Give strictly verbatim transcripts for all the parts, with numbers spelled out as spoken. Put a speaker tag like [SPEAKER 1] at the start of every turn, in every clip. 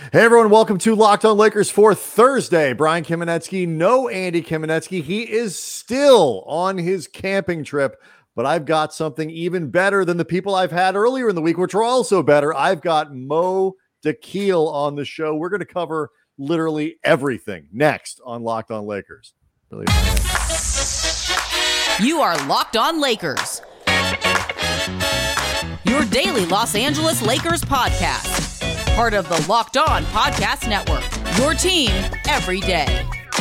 [SPEAKER 1] Hey everyone, welcome to Locked On Lakers for Thursday. Brian Kamenetsky, no Andy Kamenetsky. He is still on his camping trip, but I've got something even better than the people I've had earlier in the week, which are also better. I've got Mo Dakhil on the show. We're going to cover literally everything next on Locked On Lakers. Really
[SPEAKER 2] you are Locked On Lakers, your daily Los Angeles Lakers podcast. Part of the Locked On Podcast Network, your team every day.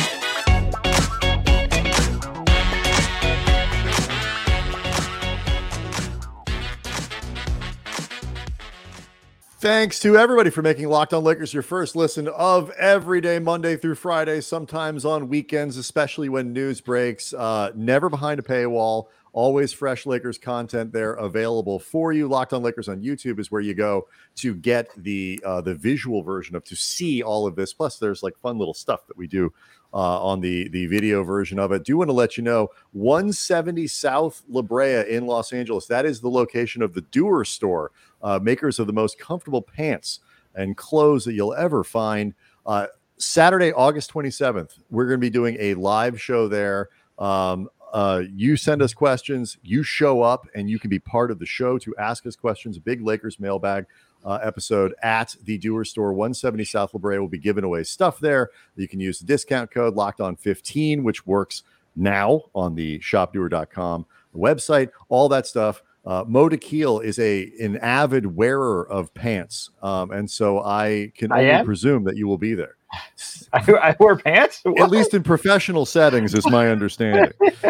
[SPEAKER 1] Thanks to everybody for making Locked On Lakers your first listen of every day, Monday through Friday, sometimes on weekends, especially when news breaks. Uh, never behind a paywall. Always fresh Lakers content there available for you. Locked On Lakers on YouTube is where you go to get the uh, the visual version of, to see all of this. Plus, there's like fun little stuff that we do uh, on the, the video version of it. Do want to let you know, one seventy South La Brea in Los Angeles, that is the location of the Doer Store, uh, makers of the most comfortable pants and clothes that you'll ever find. Uh, Saturday, August twenty-seventh, we're going to be doing a live show there. Um, Uh, you send us questions, you show up, and you can be part of the show to ask us questions. A big Lakers mailbag uh, episode at the Doer Store, one seventy South La Brea. Will be giving away stuff there. You can use the discount code locked on fifteen, which works now on the shop doer dot com website. All that stuff. Uh, Mo Dakhil is a an avid wearer of pants, um, and so I can
[SPEAKER 3] I
[SPEAKER 1] only
[SPEAKER 3] am?
[SPEAKER 1] presume that you will be there.
[SPEAKER 3] I, I wear pants?
[SPEAKER 1] At
[SPEAKER 3] What?
[SPEAKER 1] least in professional settings, is my understanding.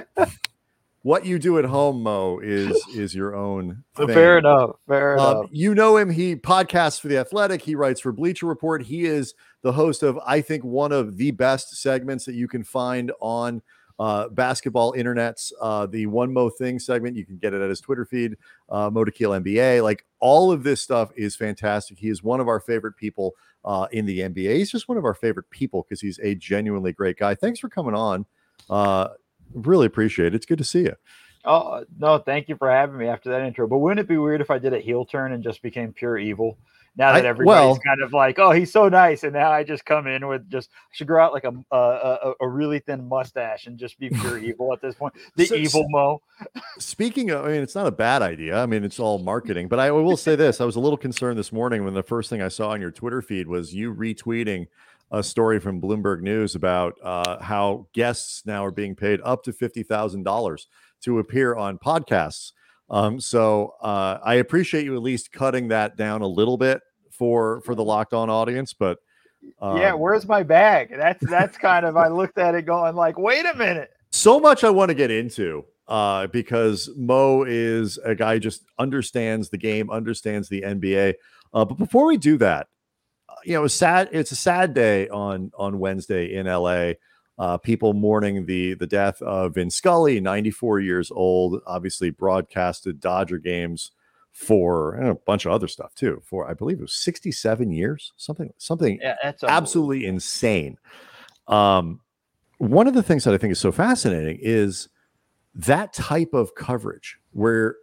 [SPEAKER 1] What you do at home, Mo, is is your own thing.
[SPEAKER 3] Fair enough. Fair
[SPEAKER 1] Um,
[SPEAKER 3] enough.
[SPEAKER 1] you know him. He podcasts for The Athletic. He writes for Bleacher Report. He is the host of, I think, one of the best segments that you can find on uh, basketball internets. Uh, the One Mo Thing segment, you can get it at his Twitter feed, uh, Mo Dakhil N B A. Like, all of this stuff is fantastic. He is one of our favorite people uh, in the N B A. He's just one of our favorite people because he's a genuinely great guy. Thanks for coming on. Uh, really appreciate it. It's good to see you.
[SPEAKER 3] Oh, no, thank you for having me after that intro. But wouldn't it be weird if I did a heel turn and just became pure evil? Now that
[SPEAKER 1] I-
[SPEAKER 3] everybody's
[SPEAKER 1] well-
[SPEAKER 3] kind of like, oh, he's so nice. And now I just come in with just, I should grow out like a a, a, a really thin mustache and just be pure evil at this point. The
[SPEAKER 1] So-
[SPEAKER 3] evil Mo.
[SPEAKER 1] Speaking of, I mean, it's not a bad idea. I mean, it's all marketing, but I will say this. I was a little concerned this morning when the first thing I saw on your Twitter feed was you retweeting a story from Bloomberg News about uh, how guests now are being paid up to fifty thousand dollars to appear on podcasts. Um, so uh, I appreciate you at least cutting that down a little bit for, for the Locked On audience, but um,
[SPEAKER 3] Yeah, where's my bag? That's that's kind of, I looked at it going like, wait a minute.
[SPEAKER 1] so much I want to get into uh, because Mo is a guy who just understands the game, understands the N B A. Uh, but before we do that, uh, you know, it's sad. It's a sad day on on Wednesday in L A. Uh, people mourning the the death of Vin Scully, ninety-four years old. Obviously, broadcasted Dodger games for and a bunch of other stuff too. For I believe it was sixty-seven years, something something
[SPEAKER 3] Yeah, that's
[SPEAKER 1] absolutely insane. Um, one of the things that I think is so fascinating is that type of coverage where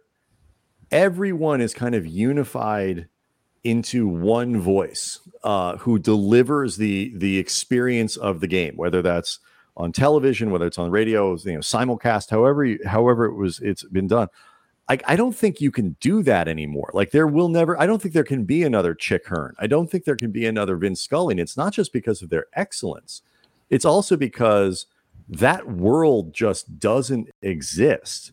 [SPEAKER 1] everyone is kind of unified into one voice uh, who delivers the the experience of the game, whether that's on television, whether it's on radio, you know, simulcast, however you, however it was, it's been done. I, I don't think you can do that anymore. Like there will never, I don't think there can be another Chick Hearn. I don't think there can be another Vin Scully. And it's not just because of their excellence. It's also because that world just doesn't exist.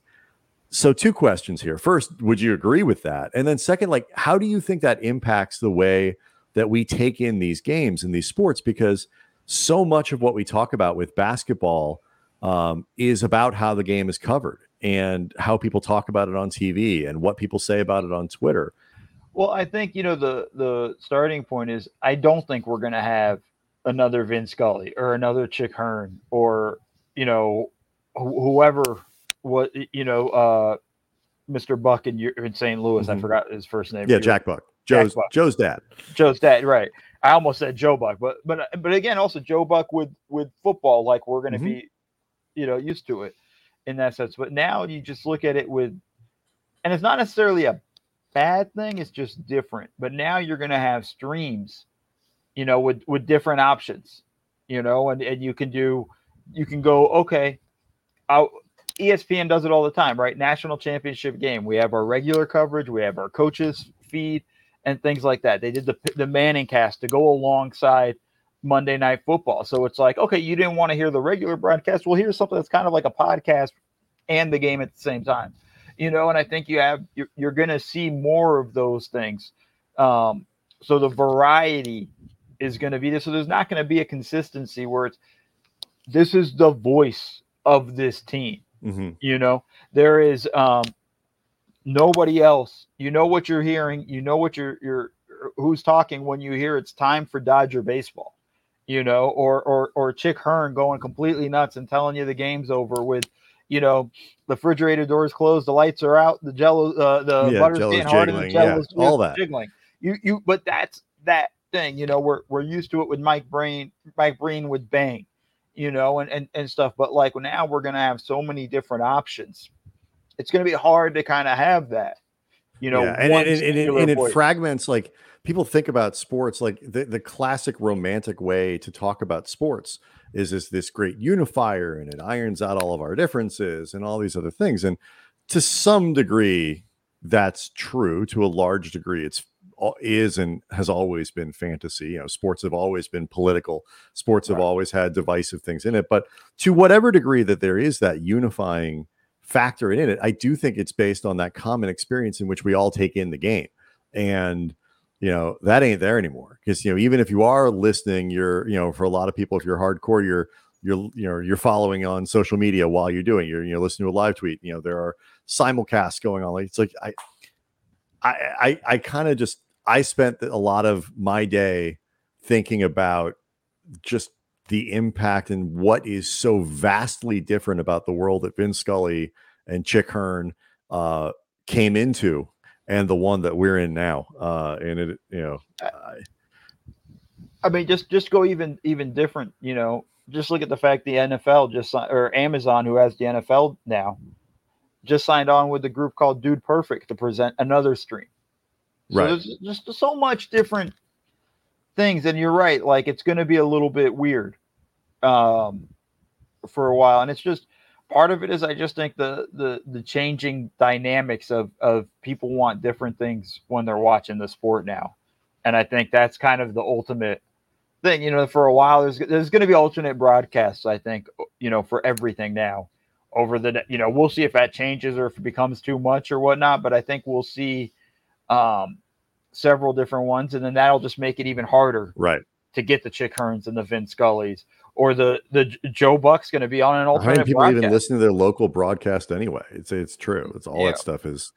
[SPEAKER 1] So two questions here. First, would you agree with that? And then second, like, how do you think that impacts the way that we take in these games and these sports? Because so much of what we talk about with basketball um, is about how the game is covered and how people talk about it on T V and what people say about it on Twitter.
[SPEAKER 3] Well, I think, you know, the the starting point is I don't think we're going to have another Vin Scully or another Chick Hearn or, you know, wh- whoever, what, you know, uh, Mister Buck in, in Saint Louis.
[SPEAKER 1] Mhm.
[SPEAKER 3] I forgot his first name.
[SPEAKER 1] Yeah, Jack Buck. Joe's,
[SPEAKER 3] Buck.
[SPEAKER 1] Joe's dad.
[SPEAKER 3] Joe's dad, right. I almost said Joe Buck, but but but again, also Joe Buck with with football, like we're going to
[SPEAKER 1] Mhm.
[SPEAKER 3] be, you know, used to it in that sense. But now you just look at it with, and it's not necessarily a bad thing; it's just different. But now you're going to have streams you know, with, with different options, you know, and, and you can do, you can go, okay, I'll, E S P N does it all the time, right? National championship game. We have our regular coverage. We have our coaches feed and things like that. They did the, the Manning cast to go alongside Monday Night Football. So it's like, okay, you didn't want to hear the regular broadcast. Well, here's something that's kind of like a podcast and the game at the same time, you know? And I think you have, you're, you're going to see more of those things. Um, so the variety is going to be this. So there's not going to be a consistency where it's, this is the voice of this team.
[SPEAKER 1] Mm-hmm.
[SPEAKER 3] You know, there is um, nobody else. You know what you're hearing. You know what you're, you're, who's talking when you hear it's time for Dodger baseball, you know, or, or, or Chick Hearn going completely nuts and telling you the game's over with, you know, the refrigerator doors closed, the lights are out, the jello, uh, the
[SPEAKER 1] yeah,
[SPEAKER 3] butter's
[SPEAKER 1] Jello's
[SPEAKER 3] getting harder,
[SPEAKER 1] jiggling,
[SPEAKER 3] the jello's
[SPEAKER 1] yeah, all that.
[SPEAKER 3] jiggling. You, you, but that's that thing, you know, we're, we're used to it with Mike Breen, Mike Breen with Bang, you know, and, and, and stuff. But like now we're going to have so many different options. It's going to be hard to kind of have that, you know,
[SPEAKER 1] yeah. and, and, and, and, and it fragments, like people think about sports, like the, the classic romantic way to talk about sports is this, this great unifier, and it irons out all of our differences and all these other things. And to some degree, that's true. To a large degree, it's is and has always been fantasy. You know, sports have always been political. Sports have right. always had divisive things in it. But to whatever degree that there is that unifying factor in it, I do think it's based on that common experience in which we all take in the game. And, you know, that ain't there anymore. Because, you know, even if you are listening, you're, you know, for a lot of people, if you're hardcore, you're, you're, you know, you're following on social media while you're doing, you're, you know, listening to a live tweet, you know, there are simulcasts going on. Like, it's like, I, I, I, I kind of just, I spent a lot of my day thinking about just the impact and what is so vastly different about the world that Vin Scully and Chick Hearn uh, came into, and the one that we're in now. Uh, and it, you know, I,
[SPEAKER 3] I mean, just just go even even different. You know, just look at the fact the N F L just or Amazon, who has the N F L now, just signed on with a group called Dude Perfect to present another stream. So
[SPEAKER 1] right.
[SPEAKER 3] there's just so much different things. And you're right. Like, it's going to be a little bit weird um, for a while. And it's just, part of it is I just think the, the, the changing dynamics of, of people want different things when they're watching the sport now. And I think that's kind of the ultimate thing, you know, for a while, there's, there's going to be alternate broadcasts, I think, you know, for everything now over the, you know, we'll see if that changes or if it becomes too much or whatnot. But I think we'll see um, several different ones, and then that'll just make it even harder,
[SPEAKER 1] right,
[SPEAKER 3] to get the Chick Hearns and the Vin Scullys, or the the Joe Buck's going to be on an alternate.
[SPEAKER 1] How many people
[SPEAKER 3] broadcast.
[SPEAKER 1] even listen to their local broadcast anyway? It's it's true. It's all
[SPEAKER 3] yeah.
[SPEAKER 1] that stuff is.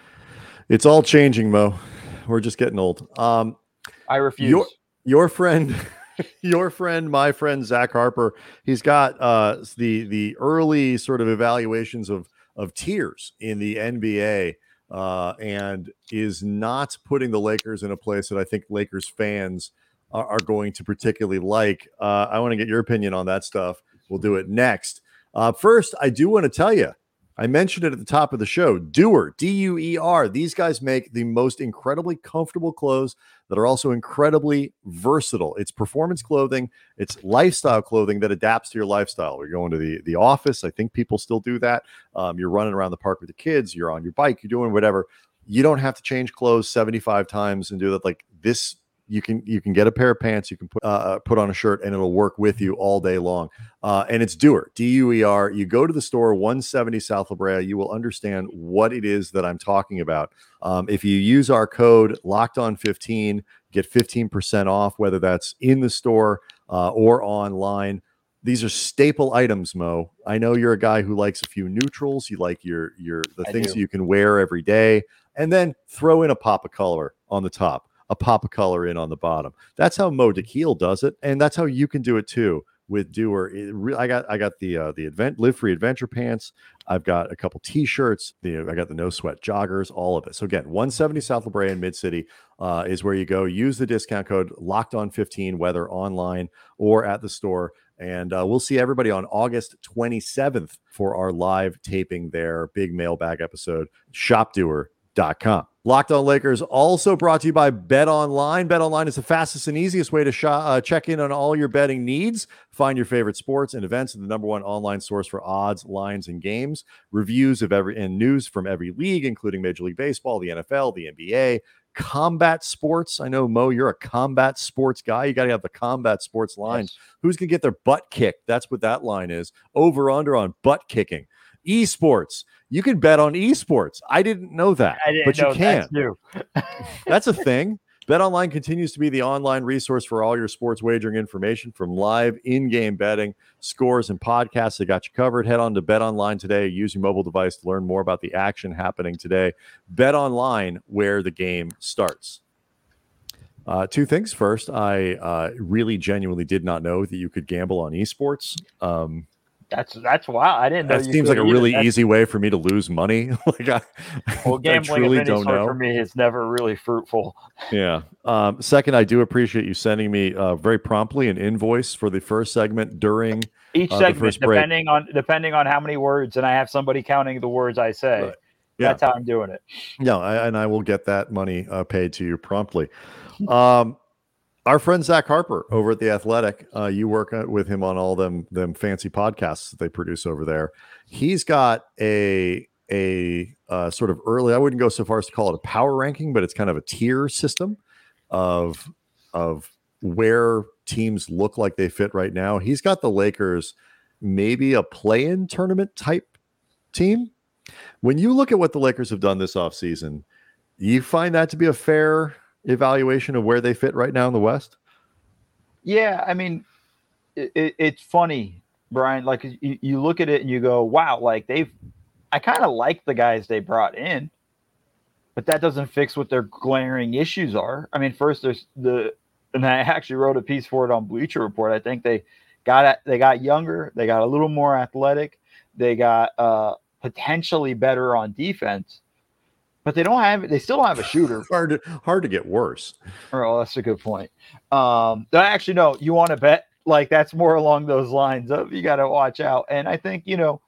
[SPEAKER 1] It's all changing, Mo. We're just getting old. Um,
[SPEAKER 3] I refuse.
[SPEAKER 1] Your your friend, your friend, my friend Zach Harper. He's got uh, the the early sort of evaluations of of tiers in the N B A. Uh, and is not putting the Lakers in a place that I think Lakers fans are, are going to particularly like. Uh, I want to get your opinion on that stuff. We'll do it next. Uh, first, I do want to tell you, I mentioned it at the top of the show, Duer, D U E R. These guys make the most incredibly comfortable clothes that are also incredibly versatile. It's performance clothing. It's lifestyle clothing that adapts to your lifestyle. You're going to the, the office. I think people still do that. Um, you're running around the park with the kids. You're on your bike. You're doing whatever. You don't have to change clothes seventy-five times and do that. Like this, you can you can get a pair of pants. You can put uh, put on a shirt, and it'll work with you all day long. Uh, and it's Duer, D U E R. You go to the store, one seventy South La Brea. You will understand what it is that I'm talking about. Um, if you use our code Locked On fifteen, get fifteen percent off, whether that's in the store uh, or online. These are staple items, Mo. I know you're a guy who likes a few neutrals. You like your your the
[SPEAKER 3] I
[SPEAKER 1] things
[SPEAKER 3] do.
[SPEAKER 1] that you can wear every day, and then throw in a pop of color on the top, a pop of color in on the bottom. That's how Mo DeKeel does it, and that's how you can do it too with Duer. It re- I got I got the uh, the event Live Free Adventure pants. I've got a couple T-shirts. The I got the No Sweat joggers. All of it. So again, one seventy South La Brea in Mid City uh, is where you go. Use the discount code Locked On fifteen, whether online or at the store. And uh, we'll see everybody on August twenty-seventh for our live taping there. Big mailbag episode. Shop Duer, dot com. Locked On Lakers also brought to you by BetOnline. BetOnline is the fastest and easiest way to sh- uh, check in on all your betting needs. Find your favorite sports and events and the number one online source for odds, lines, and games. Reviews of every and news from every league, including Major League Baseball, the N F L, the N B A, combat sports. I know, Mo, you're a combat sports guy. You got to have the combat sports line.
[SPEAKER 3] Yes.
[SPEAKER 1] Who's going to get their butt kicked? That's what that line is. Over, under on butt kicking. Esports. You can bet on esports. I didn't know that,
[SPEAKER 3] I didn't
[SPEAKER 1] but you
[SPEAKER 3] know
[SPEAKER 1] can.
[SPEAKER 3] that's new.
[SPEAKER 1] That's a thing. BetOnline continues to be the online resource for all your sports wagering information, from live in-game betting, scores, and podcasts. They got you covered. Head on to BetOnline today. Use your mobile device to learn more about the action happening today. BetOnline, where the game starts. Uh, two things. First, I uh, really genuinely did not know that you could gamble on esports. Um,
[SPEAKER 3] That's that's wild. I didn't know.
[SPEAKER 1] that
[SPEAKER 3] you
[SPEAKER 1] seems
[SPEAKER 3] could
[SPEAKER 1] like a
[SPEAKER 3] either.
[SPEAKER 1] really
[SPEAKER 3] That's-
[SPEAKER 1] easy way for me to lose money. like I,
[SPEAKER 3] Well,
[SPEAKER 1] I
[SPEAKER 3] gambling
[SPEAKER 1] truly
[SPEAKER 3] of any
[SPEAKER 1] don't
[SPEAKER 3] sort
[SPEAKER 1] know.
[SPEAKER 3] for me is never really fruitful.
[SPEAKER 1] Yeah. Um, second, I do appreciate you sending me uh, very promptly an invoice for the first segment during
[SPEAKER 3] Each
[SPEAKER 1] uh, the
[SPEAKER 3] segment,
[SPEAKER 1] first break.
[SPEAKER 3] depending on depending on how many words, and I have somebody counting the words I say.
[SPEAKER 1] Right. Yeah.
[SPEAKER 3] That's how I'm doing it.
[SPEAKER 1] Yeah, I, and I will get that money uh, paid to you promptly. Um, our friend Zach Harper over at The Athletic, uh, you work uh, with him on all them them fancy podcasts that they produce over there. He's got a a uh, sort of early, I wouldn't go so far as to call it a power ranking, but it's kind of a tier system of of where teams look like they fit right now. He's got the Lakers maybe a play-in tournament type team. When you look at what the Lakers have done this offseason, you find that to be a fair evaluation of where they fit right now in the West?
[SPEAKER 3] Yeah, I mean, it, it, it's funny, Brian. Like you, you look at it and you go, "Wow!" Like they've, I kind of like the guys they brought in, but that doesn't fix what their glaring issues are. I mean, first there's the, and I actually wrote a piece for it on Bleacher Report. I think they got they got younger, they got a little more athletic, they got uh, potentially better on defense. But they don't have. They still don't have a shooter.
[SPEAKER 1] hard to hard to get worse.
[SPEAKER 3] Oh, that's a good point. Um, actually, no. You want to bet like that's more along those lines of you got to watch out. And I think you know,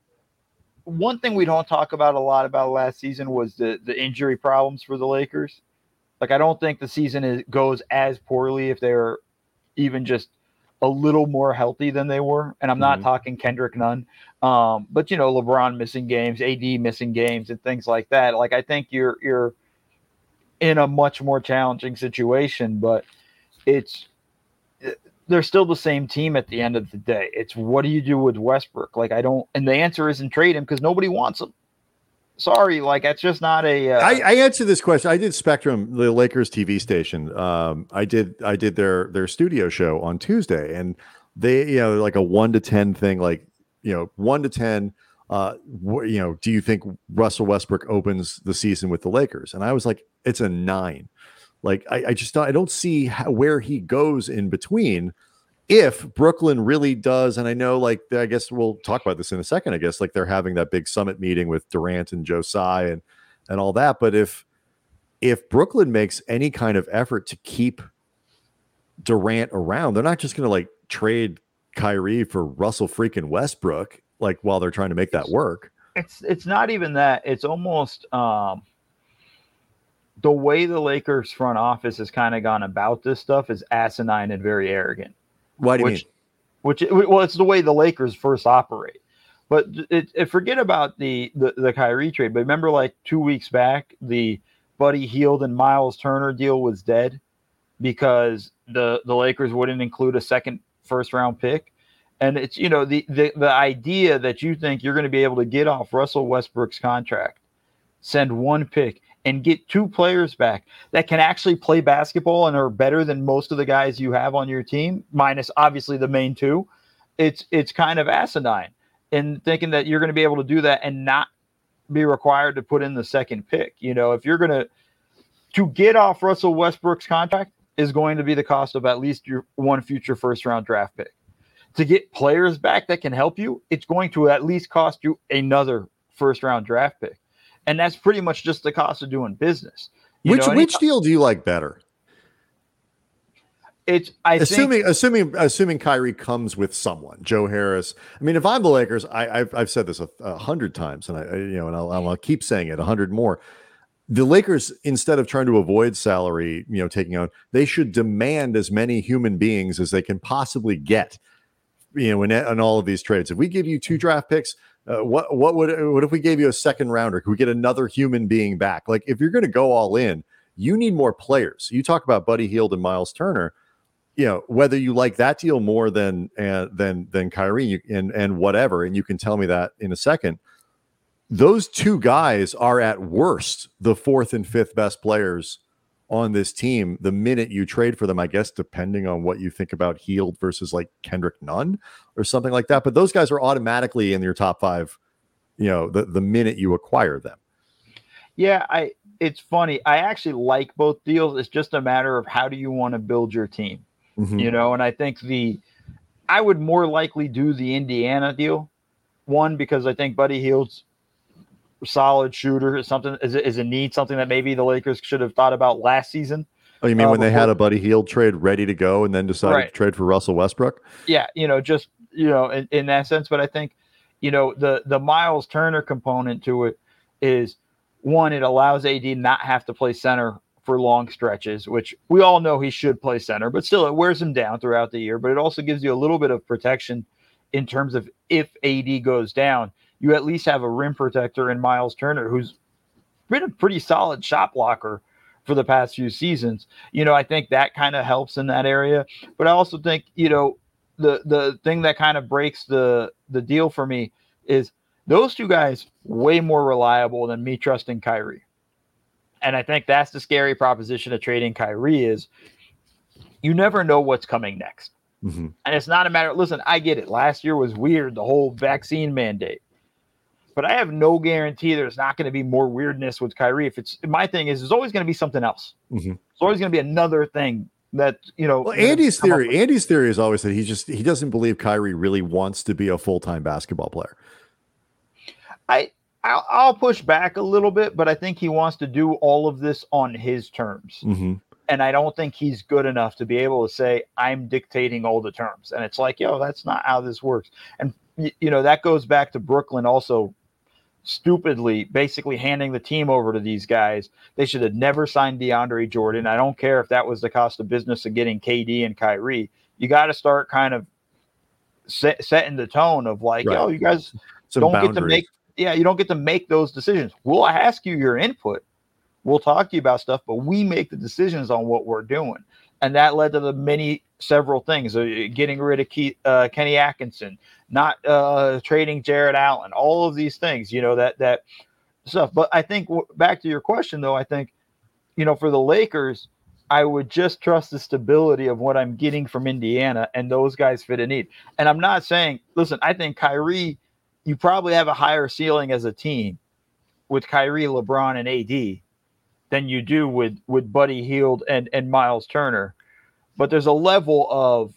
[SPEAKER 3] one thing we don't talk about a lot about last season was the the injury problems for the Lakers. Like I don't think the season is, goes as poorly if they're even just a little more healthy than they were. And I'm not
[SPEAKER 1] Mhm.
[SPEAKER 3] talking Kendrick Nunn. Um, but you know, LeBron missing games, A D missing games, and things like that. Like I think you're you're in a much more challenging situation, but it's they're still the same team at the end of the day. It's what do you do with Westbrook? Like I don't, and the answer isn't trade him because nobody wants him. Sorry, like that's just not a. Uh,
[SPEAKER 1] I, I answered this question. I did Spectrum, the Lakers T V station. Um, I did I did their their studio show on Tuesday, and they you know like a one to ten thing, like you know one to ten. Uh, wh- you know, do you think Russell Westbrook opens the season with the Lakers? And I was like, it's a nine. Like I, I just don't, I don't see how, where he goes in between. If Brooklyn really does, and I know, like, I guess we'll talk about this in a second. I guess like they're having that big summit meeting with Durant and Josiah and and all that. But if if Brooklyn makes any kind of effort to keep Durant around, they're not just going to like trade Kyrie for Russell freaking Westbrook, like while they're trying to make that work.
[SPEAKER 3] it's it's not even that. It's almost um, the way the Lakers front office has kind of gone about this stuff is asinine and very arrogant.
[SPEAKER 1] Why do you
[SPEAKER 3] which, which well, it's the way the Lakers first operate. But it, it, forget about the, the the Kyrie trade. But remember, like two weeks back, the Buddy Hield and Miles Turner deal was dead because the the Lakers wouldn't include a second first round pick. And it's you know the the the idea that you think you're going to be able to get off Russell Westbrook's contract, send one pick, and get two players back that can actually play basketball and are better than most of the guys you have on your team, minus obviously the main two. It's it's kind of asinine in thinking that you're going to be able to do that and not be required to put in the second pick. You know, if you're going to to get off Russell Westbrook's contract is going to be the cost of at least your one future first round draft pick. To get players back that can help you, it's going to at least cost you another first round draft pick. And that's pretty much just the cost of doing business. You
[SPEAKER 1] which
[SPEAKER 3] know,
[SPEAKER 1] which deal do you like better?
[SPEAKER 3] It's I
[SPEAKER 1] assuming
[SPEAKER 3] think,
[SPEAKER 1] assuming assuming Kyrie comes with someone, Joe Harris. I mean, if I'm the Lakers, I, I've I've said this a, a hundred times, and I I- you know, and I'll, I'll keep saying it a hundred more. the Lakers, instead of trying to avoid salary, you know, taking out, they should demand as many human beings as they can possibly get, you know, in, in all of these trades. If we give you two draft picks, uh, what what would what if we gave you a second rounder? Could we get another human being back? Like, if you're going to go all in, you need more players. You talk about Buddy Hield and Miles Turner. You know, whether you like that deal more than uh, than than Kyrie you, and and whatever, and you can tell me that in a second. Those two guys are at worst the fourth and fifth best players on this team the minute you trade for them, I guess, depending on what you think about Hield versus like Kendrick Nunn or something like that. But those guys are automatically in your top five, you know, the, the minute you acquire them.
[SPEAKER 3] Yeah, I it's funny. I actually like both deals. It's just a matter of how do you want to build your team, mm-hmm. you know, and I think the I would more likely do the Indiana deal. One, because I think Buddy Hield's solid shooter is something is, is a need, something that maybe the Lakers should have thought about last season.
[SPEAKER 1] Oh, you mean
[SPEAKER 3] uh,
[SPEAKER 1] when
[SPEAKER 3] before,
[SPEAKER 1] they had a Buddy Hield trade ready to go and then decided right. to trade for Russell Westbrook?
[SPEAKER 3] Yeah, you know, just, you know, in, in that sense. But I think, you know, the, the Miles Turner component to it is, one, it allows A D not have to play center for long stretches, which we all know he should play center, but still it wears him down throughout the year. But it also gives you a little bit of protection in terms of if A D goes down, you at least have a rim protector in Miles Turner, who's been a pretty solid shot blocker for the past few seasons. You know, I think that kind of helps in that area. But I also think, you know, the the thing that kind of breaks the the deal for me is those two guys way more reliable than me trusting Kyrie. And I think that's the scary proposition of trading Kyrie is you never know what's coming next. Mm-hmm. And it's not a matter – listen, I get it. Last year was weird, the whole vaccine mandate. But I have no guarantee there's not going to be more weirdness with Kyrie. If it's my thing is, there's always going to be something else. Mm-hmm. There's always going to be another thing that, you know.
[SPEAKER 1] Well, Andy's theory, Andy's theory is always that he just he doesn't believe Kyrie really wants to be a full-time basketball player.
[SPEAKER 3] I I'll, I'll push back a little bit, but I think he wants to do all of this on his terms. Mm-hmm. And I don't think he's good enough to be able to say, I'm dictating all the terms. And it's like, yo, that's not how this works. And, you know, that goes back to Brooklyn also stupidly basically handing the team over to these guys. They should have never signed DeAndre Jordan. I don't care if that was the cost of business of getting K D and Kyrie. You got to start kind of set, setting the tone of like, right. yo, you guys Some don't boundaries. get to make, yeah, you don't get to make those decisions. We'll ask you your input. We'll talk to you about stuff, but we make the decisions on what we're doing. And that led to the many, several things, uh, getting rid of Keith, uh, Kenny Atkinson, not uh, trading Jared Allen, all of these things, you know, that, that stuff. But I think w- back to your question, though, I think, you know, for the Lakers, I would just trust the stability of what I'm getting from Indiana, and those guys fit a need. And I'm not saying, listen, I think Kyrie, you probably have a higher ceiling as a team with Kyrie, LeBron, and A D than you do with, with Buddy Hield and, and Miles Turner. But there's a level of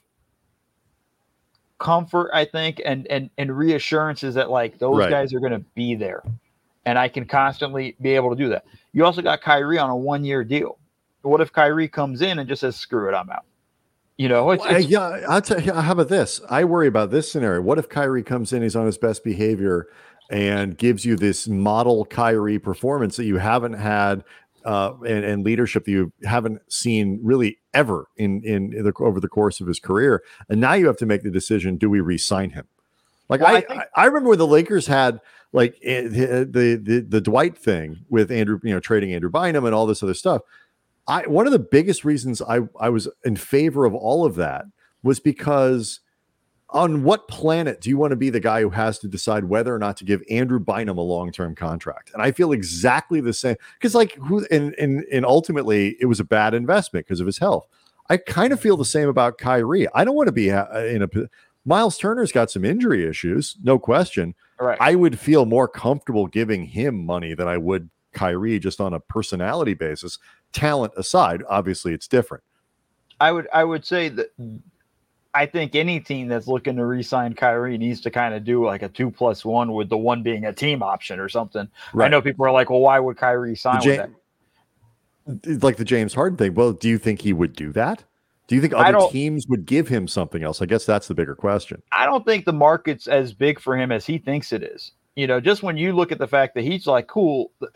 [SPEAKER 3] comfort, I think, and and and reassurances that, like, those right. guys are going to be there. And I can constantly be able to do that. You also got Kyrie on a one-year deal. What if Kyrie comes in and just says, screw it, I'm out? You know, it's, it's,
[SPEAKER 1] yeah, I'll tell you, how about this? I worry about this scenario. What if Kyrie comes in, he's on his best behavior and gives you this model Kyrie performance that you haven't had uh, and, and leadership that you haven't seen really ever in, in, in the, over the course of his career. And now you have to make the decision, do we re-sign him? Like, well, I, I, think- I, I remember when the Lakers had like the, the, the, the Dwight thing with Andrew, you know, trading Andrew Bynum and all this other stuff. I, one of the biggest reasons I, I was in favor of all of that was because on what planet do you want to be the guy who has to decide whether or not to give Andrew Bynum a long-term contract? And I feel exactly the same because like who and, and, and ultimately it was a bad investment because of his health. I kind of feel the same about Kyrie. I don't want to be in a Miles Turner's got some injury issues, no question.
[SPEAKER 3] Right.
[SPEAKER 1] I would feel more comfortable giving him money than I would Kyrie just on a personality basis. Talent aside, obviously it's different.
[SPEAKER 3] I would I would say that I think any team that's looking to re-sign Kyrie needs to kind of do like a two plus one with the one being a team option or something. Right. I know people are like, well, why would Kyrie sign
[SPEAKER 1] James,
[SPEAKER 3] with that?
[SPEAKER 1] Like the James Harden thing. Well, do you think he would do that? Do you think other teams would give him something else? I guess that's the bigger question.
[SPEAKER 3] I don't think the market's as big for him as he thinks it is. You know, just when you look at the fact that he's like, cool,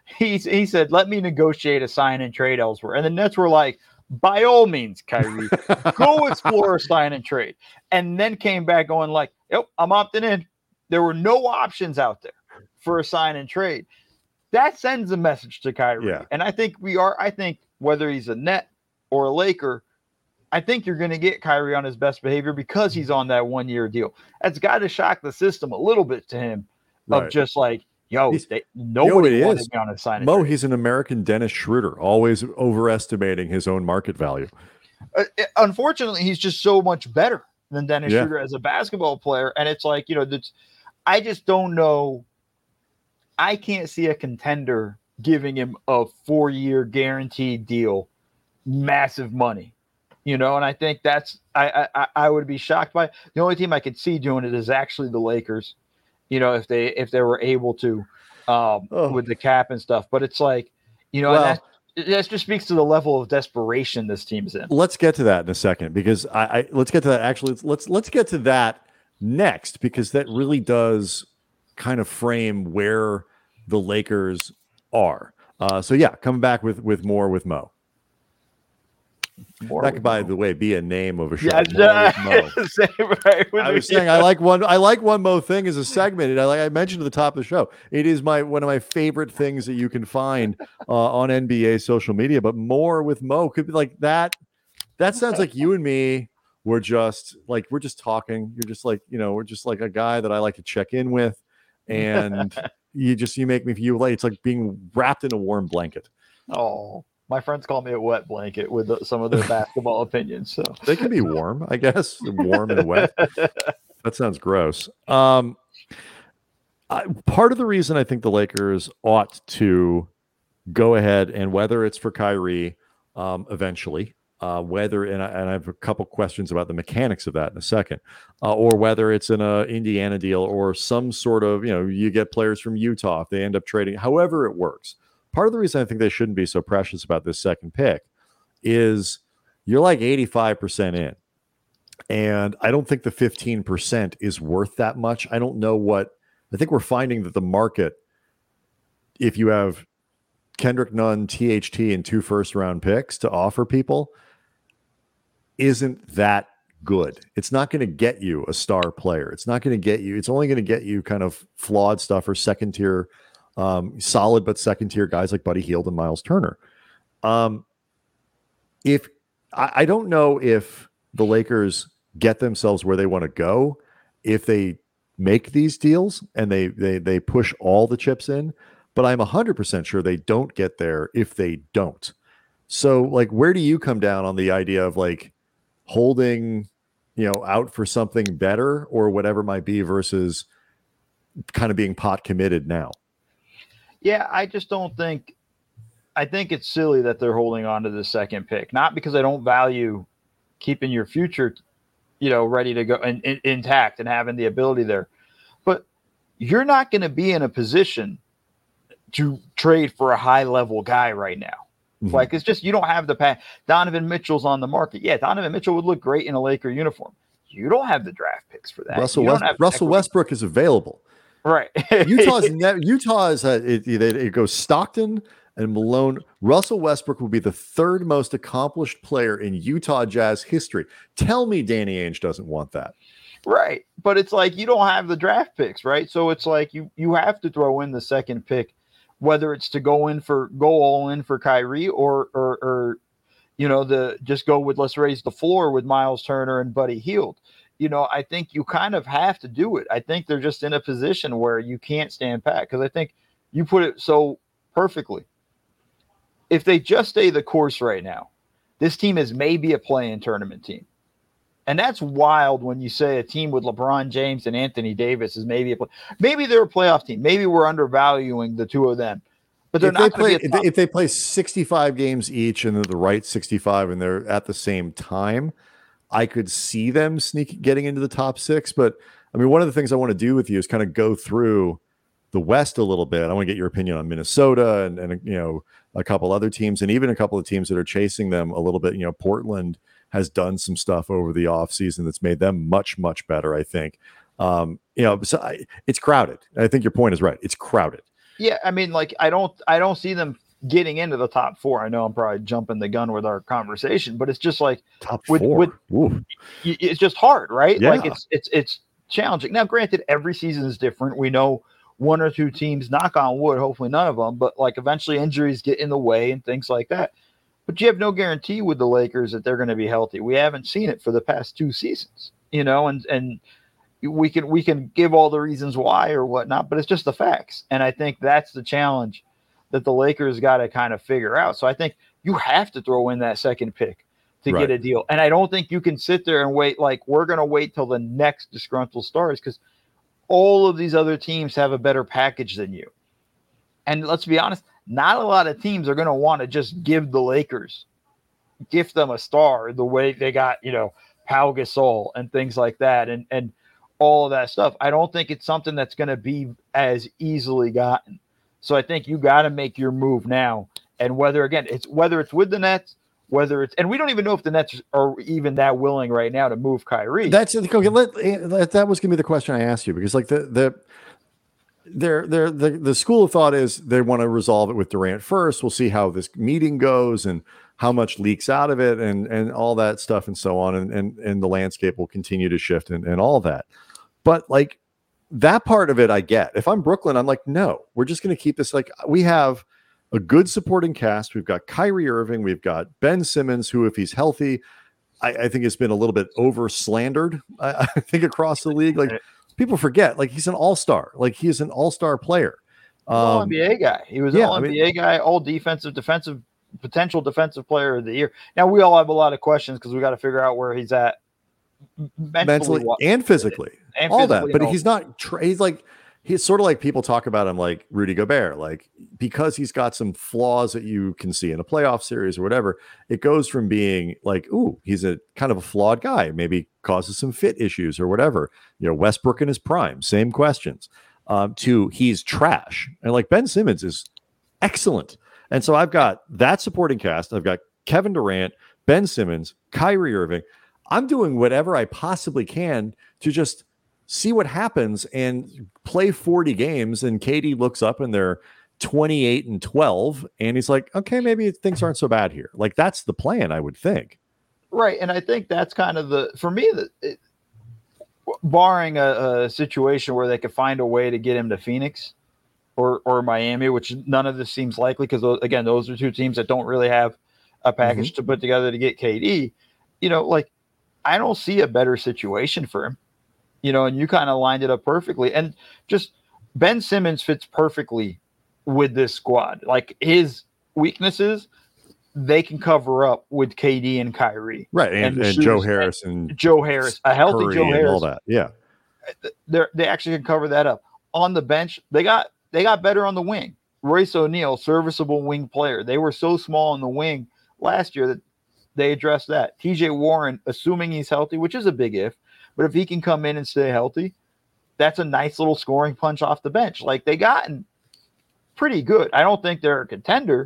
[SPEAKER 3] he he said, "Let me negotiate a sign and trade elsewhere." And the Nets were like, "By all means, Kyrie, go explore a sign and trade." And then came back going like, "Yep, I'm opting in." There were no options out there for a sign and trade. That sends a message to Kyrie.
[SPEAKER 1] Yeah.
[SPEAKER 3] And I think we are. I think whether he's a Net or a Laker, I think you're going to get Kyrie on his best behavior because he's on that one year deal. That's got to shock the system a little bit to him of
[SPEAKER 1] Right.
[SPEAKER 3] just like, yo,
[SPEAKER 1] He's-
[SPEAKER 3] they, nobody
[SPEAKER 1] yo, it
[SPEAKER 3] wanted
[SPEAKER 1] is.
[SPEAKER 3] me on a sign and
[SPEAKER 1] Mo,
[SPEAKER 3] trade.
[SPEAKER 1] he's an American Dennis Schroeder, always overestimating his own market value.
[SPEAKER 3] Uh, it- unfortunately, he's just so much better than Dennis
[SPEAKER 1] Yeah.
[SPEAKER 3] Schroeder as a basketball player. And it's like, you know, that's, I just don't know. I can't see a contender giving him a four-year guaranteed deal, massive money, you know. And I think that's I I, I would be shocked by it. The only team I could see doing it is actually the Lakers, you know, if they if they were able to um,
[SPEAKER 1] Oh.
[SPEAKER 3] with the cap and stuff. But it's like, you know,
[SPEAKER 1] Well-
[SPEAKER 3] and that, that just speaks to the level of desperation this team's in.
[SPEAKER 1] Let's get to that in a second because I, I let's get to that. Actually, let's, let's let's get to that next because that really does kind of frame where the Lakers are. Uh, so yeah, coming back with with more with Mo.
[SPEAKER 3] More
[SPEAKER 1] That
[SPEAKER 3] with
[SPEAKER 1] could, by
[SPEAKER 3] Mo.
[SPEAKER 1] the way, be a name of a show.
[SPEAKER 3] Yeah,
[SPEAKER 1] More with Mo.
[SPEAKER 3] same, right, with
[SPEAKER 1] I was
[SPEAKER 3] me.
[SPEAKER 1] saying I like one. I like one Mo thing as a segment. And I like I mentioned at the top of the show. It is my one of my favorite things that you can find uh, on N B A social media. But more with Mo could be like that. That sounds like you and me. We're just like we're just talking. You're just like you know we're just like a guy that I like to check in with, and you just you make me feel like it's like being wrapped in a warm blanket.
[SPEAKER 3] Oh, my friends call me a wet blanket with the, some of their basketball opinions. So
[SPEAKER 1] They can be warm, I guess. Warm and wet. That sounds gross. Um, I, part of the reason I think the Lakers ought to go ahead and whether it's for Kyrie um, eventually, uh, whether and I, and I have a couple questions about the mechanics of that in a second, uh, or whether it's in a Indiana deal or some sort of you know you get players from Utah if they end up trading, however it works. Part of the reason I think they shouldn't be so precious about this second pick is you're like eighty-five percent in. And I don't think the fifteen percent is worth that much. I don't know what, I think we're finding that the market, if you have Kendrick Nunn, T H T, and two first round picks to offer people, isn't that good. It's not going to get you a star player. It's not going to get you, it's only going to get you kind of flawed stuff or second tier, um, solid but second tier guys like Buddy Hield and Miles Turner. Um, if I, I don't know if the Lakers get themselves where they want to go, if they make these deals and they they they push all the chips in, but I'm one hundred percent sure they don't get there if they don't. So like where do you come down on the idea of like holding, you know, out for something better or whatever it might be versus kind of being pot committed now?
[SPEAKER 3] yeah, I just don't think. I think it's silly that they're holding on to the second pick, not because I don't value keeping your future, you know, ready to go and in, intact and having the ability there, but you're not going to be in a position to trade for a high level guy right now.
[SPEAKER 1] Mhm.
[SPEAKER 3] Like it's just you don't have the path. Donovan Mitchell's on the market. Yeah, Donovan Mitchell would look great in a Laker uniform. You don't have the draft picks for that.
[SPEAKER 1] Russell
[SPEAKER 3] You don't
[SPEAKER 1] West,
[SPEAKER 3] have
[SPEAKER 1] Russell
[SPEAKER 3] equity.
[SPEAKER 1] Westbrook is available.
[SPEAKER 3] Right.
[SPEAKER 1] Utah's ne- Utah is a, it, it, it goes Stockton and Malone. Russell Westbrook will be the third most accomplished player in Utah Jazz history. Tell me Danny Ainge doesn't want that.
[SPEAKER 3] Right. But it's like you don't have the draft picks, right? So it's like you you have to throw in the second pick, whether it's to go in for go all in for Kyrie or or or you know, the just go with let's raise the floor with Miles Turner and Buddy Hield. You know, I think you kind of have to do it. I think they're just in a position where you can't stand pat because I think you put it so perfectly. If they just stay the course right now, this team is maybe a play-in tournament team. And that's wild when you say a team with LeBron James and Anthony Davis is maybe a play. Maybe they're a playoff team. Maybe we're undervaluing the two of them. But they're
[SPEAKER 1] If they
[SPEAKER 3] not
[SPEAKER 1] play
[SPEAKER 3] going to be a top.
[SPEAKER 1] if they play sixty-five games each and they're the right sixty-five and they're at the same time, I could see them sneaking getting into the top six. But I mean, one of the things I want to do with you is kind of go through the West a little bit. I want to get your opinion on Minnesota and, and you know, a couple other teams and even a couple of teams that are chasing them a little bit. You know, Portland has done some stuff over the offseason that's made them much, much better, I think. Um, you know, so I, it's crowded. I think your point is right. It's crowded.
[SPEAKER 3] Yeah, I mean, like I don't, I don't see them getting into the top four. I know I'm probably jumping the gun with our conversation, but it's just like
[SPEAKER 1] top
[SPEAKER 3] with,
[SPEAKER 1] four.
[SPEAKER 3] With, it's just hard, right?
[SPEAKER 1] Yeah.
[SPEAKER 3] Like it's it's it's challenging. Now, granted, every season is different. We know one or two teams, knock on wood, hopefully none of them, but like eventually injuries get in the way and things like that. But you have no guarantee with the Lakers that they're going to be healthy. We haven't seen it for the past two seasons, you know, and and we can we can give all the reasons why or whatnot, but it's just the facts. And I think that's the challenge that the Lakers got to kind of figure out. So I think you have to throw in that second pick to
[SPEAKER 1] right.
[SPEAKER 3] get a deal. And I don't think you can sit there and wait, like we're going to wait till the next disgruntled stars, because all of these other teams have a better package than you. And let's be honest, not a lot of teams are going to want to just give the Lakers, gift them a star the way they got, you know, Pau Gasol and things like that. And, and all of that stuff. I don't think it's something that's going to be as easily gotten. So I think you got to make your move now. And whether, again, it's whether it's with the Nets, whether it's, and we don't even know if the Nets are even that willing right now to move Kyrie.
[SPEAKER 1] That's okay. Let, let, that was going to be the question I asked you, because like the, the, their, their, the, the school of thought is they want to resolve it with Durant first. We'll see how this meeting goes and how much leaks out of it and, and all that stuff and so on. And, and, and the landscape will continue to shift and, and all that. But like, that part of it, I get. If I'm Brooklyn, I'm like, no, we're just going to keep this. Like, we have a good supporting cast. We've got Kyrie Irving. We've got Ben Simmons, who, if he's healthy, I, I think has been a little bit over slandered. I, I think across the league, like people forget, like he's an all-star. Like he is an all-star player.
[SPEAKER 3] Um, all N B A guy. He was an yeah, all N B A I mean, guy, all defensive, defensive, potential defensive player of the year. Now we all have a lot of questions because we got to figure out where he's at. Mentally,
[SPEAKER 1] mentally and physically,
[SPEAKER 3] and
[SPEAKER 1] all
[SPEAKER 3] physically
[SPEAKER 1] that. But he's not. Tra- he's like he's sort of like people talk about him like Rudy Gobert, like because he's got some flaws that you can see in a playoff series or whatever. It goes from being like, ooh, he's a kind of a flawed guy, maybe causes some fit issues or whatever. You know, Westbrook in his prime, same questions. Um, to he's trash, and like Ben Simmons is excellent. And so I've got that supporting cast. I've got Kevin Durant, Ben Simmons, Kyrie Irving. I'm doing whatever I possibly can to just see what happens and play forty games. And K D looks up and they're twenty-eight and twelve. And he's like, okay, maybe things aren't so bad here. Like that's the plan, I would think.
[SPEAKER 3] Right. And I think that's kind of the, for me, the, it, barring a, a situation where they could find a way to get him to Phoenix or, or Miami, which none of this seems likely. Cause those, again, those are two teams that don't really have a package mm-hmm. to put together to get K D, you know, like, I don't see a better situation for him, you know, and you kind of lined it up perfectly. And just Ben Simmons fits perfectly with this squad. Like his weaknesses, they can cover up with K D and Kyrie.
[SPEAKER 1] Right. And, and, and Joe Harris and,
[SPEAKER 3] and Joe Harris, a healthy
[SPEAKER 1] Curry
[SPEAKER 3] Joe Harris.
[SPEAKER 1] All that. Yeah.
[SPEAKER 3] They they actually can cover that up. On the bench, they got they got better on the wing. Royce O'Neal, serviceable wing player. They were so small in the wing last year that they addressed that. T J Warren, assuming he's healthy, which is a big if, but if he can come in and stay healthy, that's a nice little scoring punch off the bench. Like they gotten pretty good. I don't think they're a contender,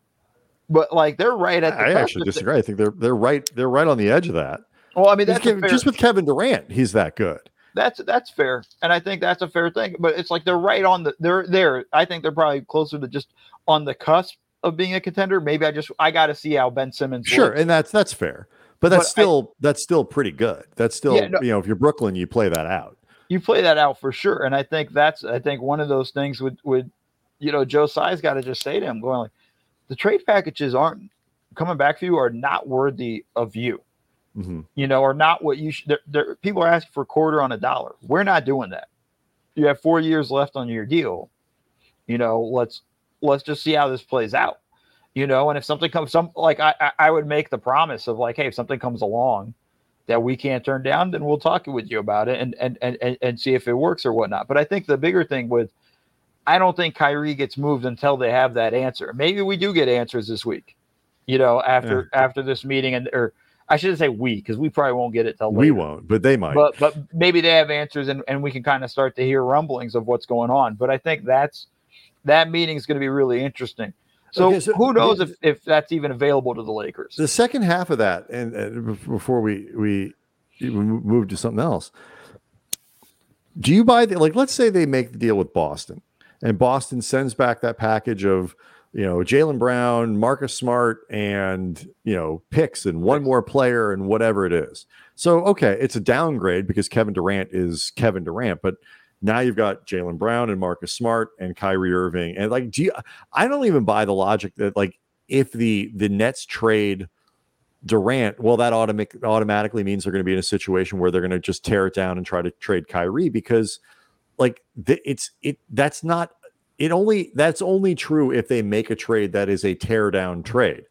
[SPEAKER 3] but like they're right at the
[SPEAKER 1] I actually disagree. I think they're they're right, they're right on the edge of that.
[SPEAKER 3] Well, I mean, that's
[SPEAKER 1] just,
[SPEAKER 3] fair,
[SPEAKER 1] just with Kevin Durant, he's that good.
[SPEAKER 3] That's that's fair. And I think that's a fair thing. But it's like they're right on the they're there. I think they're probably closer to just on the cusp of being a contender. Maybe I just I got to see how Ben Simmons
[SPEAKER 1] sure
[SPEAKER 3] looks.
[SPEAKER 1] And that's that's fair, but that's
[SPEAKER 3] But
[SPEAKER 1] still I, that's still pretty good. That's still
[SPEAKER 3] Yeah, no.
[SPEAKER 1] you know, if you're Brooklyn, you play that out.
[SPEAKER 3] You play that out for sure. And I think that's I think one of those things with with you know Joe Tsai's got to just say to him, going like, the trade packages aren't coming back for you are not worthy of you.
[SPEAKER 1] Mm-hmm.
[SPEAKER 3] You know, or not what you should. They're, they're, people are asking for a quarter on a dollar. We're not doing that. You have four years left on your deal. You know, let's let's just see how this plays out. You know, and if something comes, some like I, I, I would make the promise of like, hey, if something comes along that we can't turn down, then we'll talk with you about it and and and and, and see if it works or whatnot. But I think the bigger thing with, I don't think Kyrie gets moved until they have that answer. Maybe we do get answers this week. You know, after yeah. after this meeting, and or I shouldn't say we, because we probably won't get it till later.
[SPEAKER 1] We won't, but they might.
[SPEAKER 3] But but maybe they have answers, and, and we can kind of start to hear rumblings of what's going on. But I think that's that meeting is going to be really interesting. So, okay, so who knows the, if, if that's even available to the Lakers?
[SPEAKER 1] The second half of that, and, and before we we move to something else, do you buy the like? Let's say they make the deal with Boston, and Boston sends back that package of, you know, Jaylen Brown, Marcus Smart, and, you know, picks and one more player and whatever it is. So, okay, it's a downgrade because Kevin Durant is Kevin Durant, but now you've got Jaylen Brown and Marcus Smart and Kyrie Irving. And like, do you, I don't even buy the logic that like, if the, the Nets trade Durant, well, that automatic, automatically means they're going to be in a situation where they're going to just tear it down and try to trade Kyrie, because like the, it's, it, that's not, it only, that's only true if they make a trade that is a tear down trade.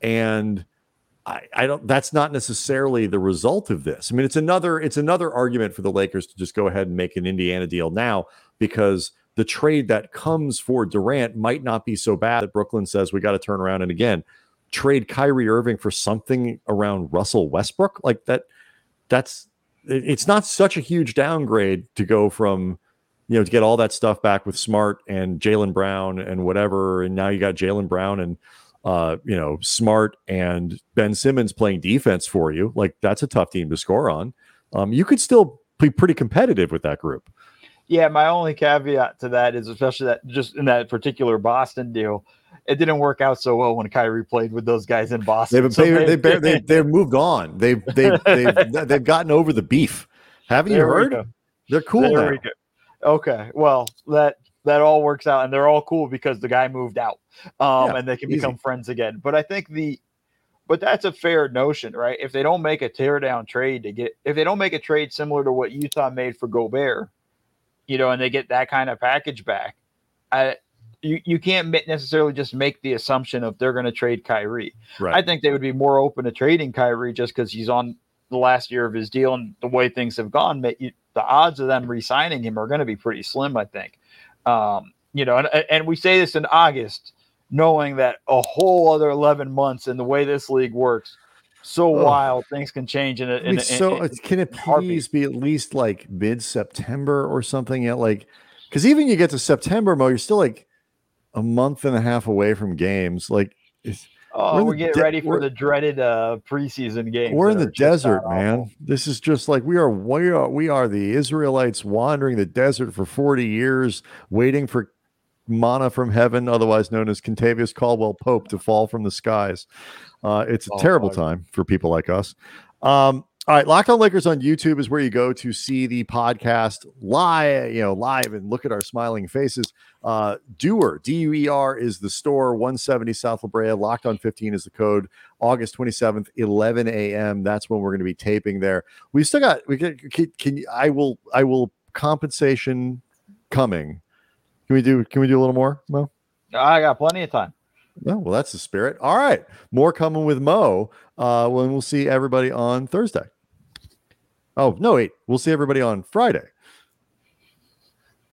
[SPEAKER 1] And I, I don't, that's not necessarily the result of this. I mean, it's another, it's another argument for the Lakers to just go ahead and make an Indiana deal now, because the trade that comes for Durant might not be so bad that Brooklyn says we got to turn around and again trade Kyrie Irving for something around Russell Westbrook. Like that, that's, it's not such a huge downgrade to go from, you know, to get all that stuff back with Smart and Jaylen Brown and whatever. And now you got Jaylen Brown and, uh, you know, Smart and Ben Simmons playing defense for you. Like that's a tough team to score on. Um, you could still be pretty competitive with that group.
[SPEAKER 3] Yeah. My only caveat to that is, especially that just in that particular Boston deal, it didn't work out so well when Kyrie played with those guys in Boston.
[SPEAKER 1] They've,
[SPEAKER 3] so
[SPEAKER 1] they, they, they, they've moved on. They've, they've, they've, they've gotten over the beef. Haven't you heard? They're cool there now.
[SPEAKER 3] Okay. Well, that, that all works out, and they're all cool because the guy moved out, um, yeah, and they can easy. become friends again. But I think the, but that's a fair notion, right? If they don't make a tear down trade to get, if they don't make a trade similar to what Utah made for Gobert, you know, and they get that kind of package back, I, you, you can't necessarily just make the assumption of they're going to trade Kyrie. Right. I think they would be more open to trading Kyrie just because he's on the last year of his deal, and the way things have gone, the odds of them re-signing him are going to be pretty slim, I think. Um, you know, and, and we say this in August, knowing that a whole other eleven months and the way this league works, so oh. wild, things can change. In a, in,
[SPEAKER 1] so
[SPEAKER 3] in, in,
[SPEAKER 1] can it please be at least like mid-September or something? Yet, like, because even you get to September, Mo, you're still like a month and a half away from games. Like, it's,
[SPEAKER 3] oh, we're, we're getting de- ready for the dreaded uh, preseason games.
[SPEAKER 1] We're in the desert, man. Awful. This is just like we are. We are. We are the Israelites wandering the desert for forty years, waiting for manna from heaven, otherwise known as Contavious Caldwell Pope, to fall from the skies. Uh, it's a oh, terrible God. time for people like us. Um, all right, Locked On Lakers on YouTube is where you go to see the podcast live, you know, live and look at our smiling faces. Uh, Dewar, D U E R is the store, one seventy South La Brea. Locked On fifteen is the code. August twenty-seventh, eleven a.m. That's when we're going to be taping there. We still got, we can, can, can I will, I will compensation coming. Can we do, can we do a little more, Mo?
[SPEAKER 3] I got plenty of time.
[SPEAKER 1] Oh, well, that's the spirit. All right. More coming with Mo. Uh, when we'll see everybody on Thursday. Oh, no, wait. We'll see everybody on Friday.